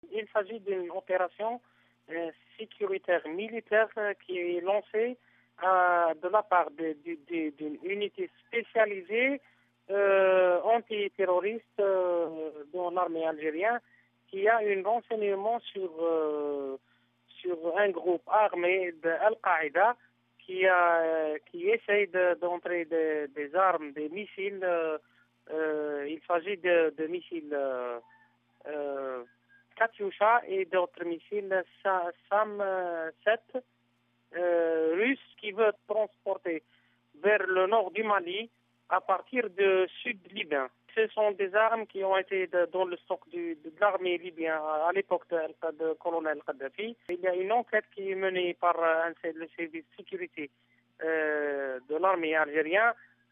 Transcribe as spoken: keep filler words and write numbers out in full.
Il s'agit d'une opération euh, sécuritaire militaire euh, qui est lancée euh, de la part d'une unité spécialisée euh, antiterroriste euh, dans l'armée algérienne qui a un renseignement sur, euh, sur un groupe armé de Al-Qaïda qui, a, qui essaye d'entrer de, de, des armes, des missiles. Euh, euh, il s'agit de, de missiles euh, euh, Katyusha et d'autres missiles Sam sept euh, russes qui veulent transporter vers le nord du Mali à partir de sud libyen. Ce sont des armes qui ont été de, dans le stock du, de l'armée libyenne à l'époque de, de colonel Kadhafi. Il y a une enquête qui est menée par un, le service de sécurité euh, de l'armée algérienne